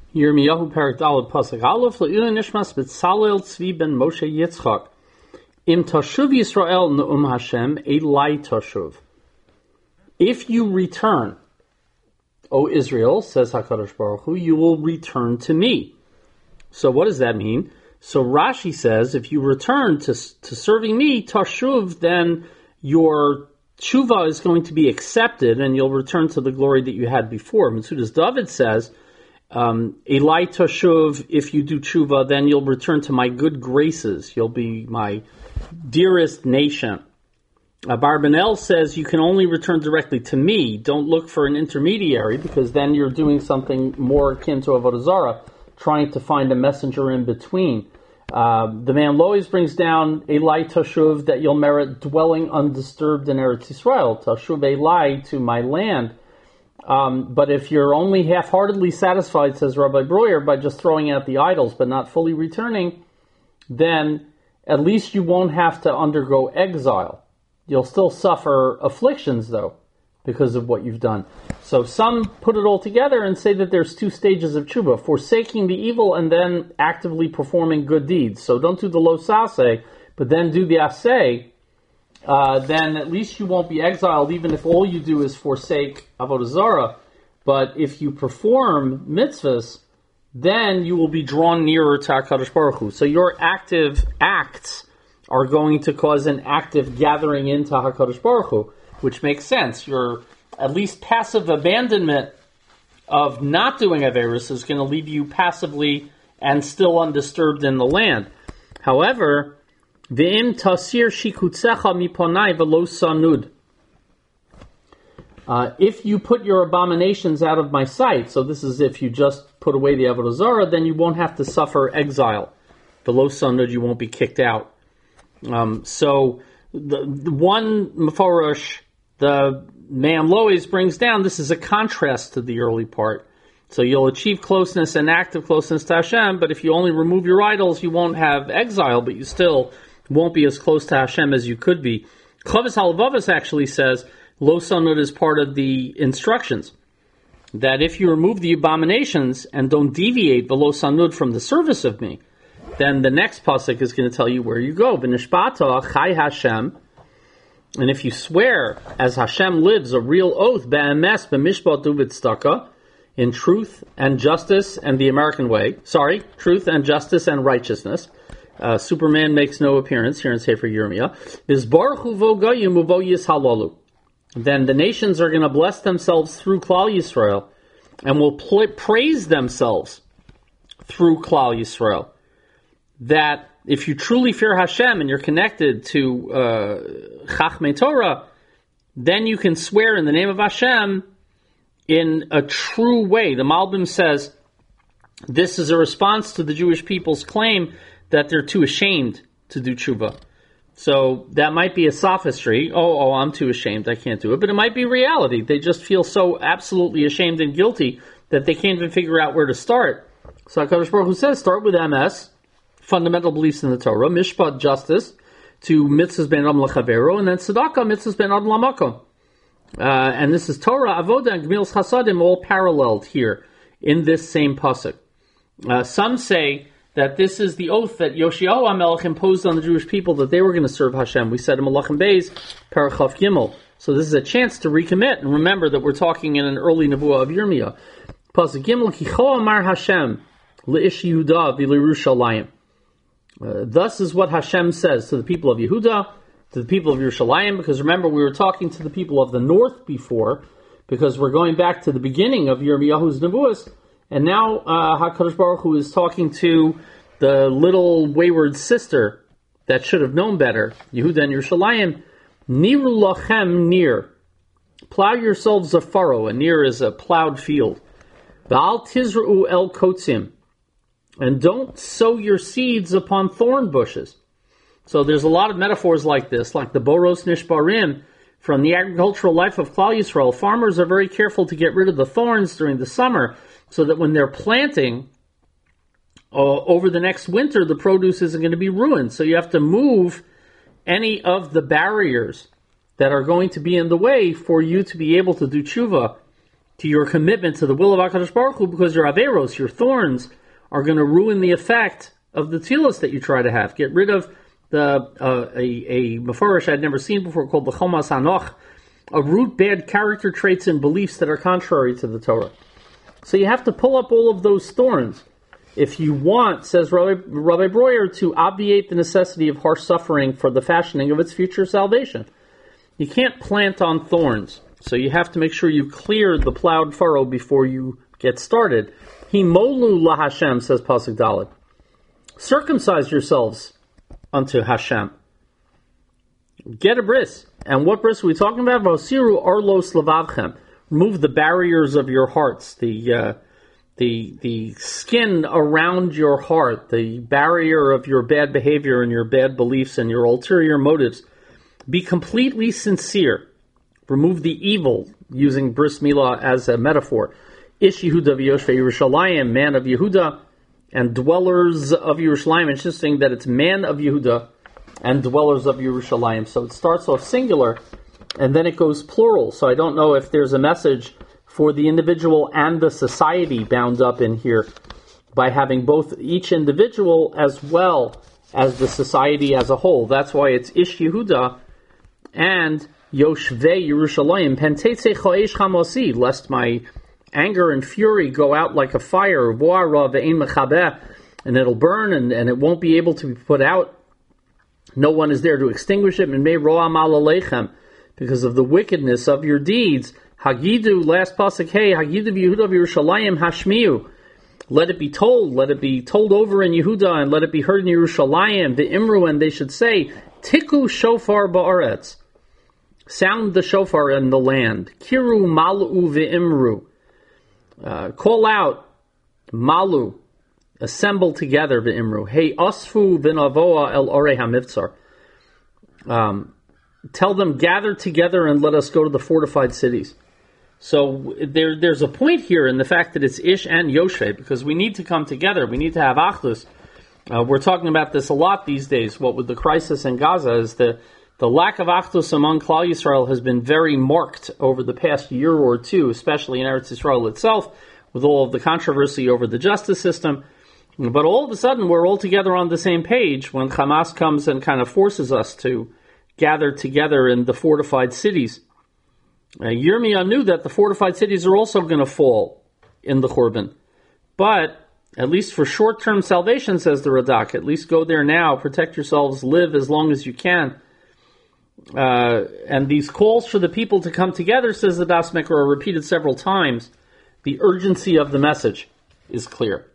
Yirmiyahu Perek Daled Pasuk Aleph Le'ilin Nishmas B'Tzalel Tzvi Ben Moshe Yitzchak Im Tashuv Yisrael Ne'um Hashem Elai Tashuv. If you return, O Israel, says HaKadosh Baruch Hu, you will return to me. So what does that mean? So Rashi says, if you return to serving me, Tashuv, then your tshuva is going to be accepted and you'll return to the glory that you had before. Metzudas David says, Elai Tashuv, if you do tshuva, then you'll return to my good graces. You'll be my dearest nation. Barbanel says you can only return directly to me. Don't look for an intermediary, because then you're doing something more akin to Avodah Zarah, trying to find a messenger in between. The man Lois brings down Elai Tashuv, that you'll merit dwelling undisturbed in Eretz Yisrael. Tashuv Elai, to my land. But if you're only half-heartedly satisfied, says Rabbi Breuer, by just throwing out the idols but not fully returning, then at least you won't have to undergo exile. You'll still suffer afflictions, though, because of what you've done. So some put it all together and say that there's two stages of tshuva: forsaking the evil and then actively performing good deeds. So don't do the lo saseh, but then do the aseh. Then at least you won't be exiled, even if all you do is forsake Avodah Zarah. But if you perform mitzvahs, then you will be drawn nearer to HaKadosh Baruch Hu. So your active acts are going to cause an active gathering into HaKadosh Baruch Hu, which makes sense. Your at least passive abandonment of not doing Averis is going to leave you passively and still undisturbed in the land. However, V'im tasir shikutzecha miponai v'lo sanud. If you put your abominations out of my sight, so this is if you just put away the Avodah Zarah, then you won't have to suffer exile. V'lo sanud, you won't be kicked out. So the one Meforosh, the man Lois brings down, this is a contrast to the early part. So you'll achieve closeness and active closeness to Hashem, but if you only remove your idols, you won't have exile, but you still won't be as close to Hashem as you could be. Chavis Halavavas actually says, Lo Sanud is part of the instructions, that if you remove the abominations and don't deviate V'lo Sanud from the service of me, then the next pasuk is going to tell you where you go. V'nishbata chai Hashem, and if you swear, as Hashem lives, a real oath, be'emes b'mishpat u'v'tzedakah, in truth and justice and the American way. Truth and justice and righteousness. Superman makes no appearance here in Sefer Yirmiyah. Then the nations are going to bless themselves through Klal Yisrael, and will praise themselves through Klal Yisrael. That if you truly fear Hashem and you're connected to Chachmei Torah, then you can swear in the name of Hashem in a true way. The Malbim says this is a response to the Jewish people's claim that they're too ashamed to do tshuva. So that might be a sophistry. Oh, I'm too ashamed, I can't do it. But it might be reality. They just feel so absolutely ashamed and guilty that they can't even figure out where to start. So HaKadosh Baruch Hu says, start with MS, fundamental beliefs in the Torah, mishpat, justice, to mitzvahs ben adam l'chavero, and then tzedakah, mitzvahs ben adam l'makom. And this is Torah, Avodah, and Gemilas Chasadim, all paralleled here in this same pasuk. Some say that this is the oath that Yoshiyahu HaMelech imposed on the Jewish people that they were going to serve Hashem. We said in Malachim Beis, Parachav Gimel. So this is a chance to recommit. And remember that we're talking in an early Nebuah of Yirmiyah. Pasuk Gimel, Kicho Amar Hashem, Le'ish Yehuda v'Lerushalayim. Thus is what Hashem says to the people of Yehuda, to the people of Yerushalayim, because remember we were talking to the people of the north before, because we're going back to the beginning of Yirmiyahu's Nebuahs, and now HaKadosh Baruch Hu is talking to the little wayward sister that should have known better, Yehuda and Yerushalayim. Niru lachem nir. Plow yourselves a furrow. A nir is a plowed field. V'al tizra'u el kotzim. And don't sow your seeds upon thorn bushes. So there's a lot of metaphors like this, like the Boros Nishbarim from the agricultural life of Klal Yisrael. Farmers are very careful to get rid of the thorns during the summer, so that when they're planting over the next winter, the produce isn't going to be ruined. So you have to move any of the barriers that are going to be in the way for you to be able to do tshuva to your commitment to the will of HaKadosh Baruch Hu, because your averos, your thorns, are going to ruin the effect of the tefillos that you try to have. Get rid of a mefarish I'd never seen before called the Chomas Hanoch, a root bad character traits and beliefs that are contrary to the Torah. So you have to pull up all of those thorns if you want, says Rabbi Breuer, to obviate the necessity of harsh suffering for the fashioning of its future salvation. You can't plant on thorns, so you have to make sure you clear the plowed furrow before you get started. Himolu la Hashem, says Pasuk Dalet. Circumcise yourselves unto Hashem. Get a bris. And what bris are we talking about? Vosiru arlos lavavchem. Remove the barriers of your hearts, the skin around your heart, the barrier of your bad behavior and your bad beliefs and your ulterior motives. Be completely sincere. Remove the evil, using bris milah as a metaphor. Ish Yehuda v'yoshvei Yerushalayim, man of Yehuda, and dwellers of Yerushalayim. Interesting that it's man of Yehuda and dwellers of Yerushalayim. So it starts off singular, and then it goes plural. So I don't know if there's a message for the individual and the society bound up in here by having both each individual as well as the society as a whole. That's why it's Ish Yehuda and Yoshvei Yerushalayim, Pentetze Cho'esh Chamosi, lest my anger and fury go out like a fire, and it'll burn and it won't be able to be put out. No one is there to extinguish it. Because of the wickedness of your deeds. Hagidu, last pasuk, hey, Hagidu Yehuda Yerushalayim Hashmiu. Let it be told over in Yehuda, and let it be heard in Yerushalayim, the Imru, and they should say, Tiku shofar ba'aretz. Sound the shofar in the land. Kiru malu ve'imru. Call out, malu, assemble together, ve'imru. Hey, asfu v'navoa el orei hamivtzar. Tell them, gather together and let us go to the fortified cities. So there's a point here in the fact that it's Ish and Yoshvei, because we need to come together. We need to have Achdus. We're talking about this a lot these days. What with the crisis in Gaza is the lack of Achdus among Klal Yisrael has been very marked over the past year or two, especially in Eretz Yisrael itself, with all of the controversy over the justice system. But all of a sudden, we're all together on the same page when Hamas comes and kind of forces us to gather together in the fortified cities. Yirmiyah knew that the fortified cities are also going to fall in the Churban. But, at least for short-term salvation, says the Radak, at least go there now, protect yourselves, live as long as you can. And these calls for the people to come together, says the Das Mikra, are repeated several times. The urgency of the message is clear.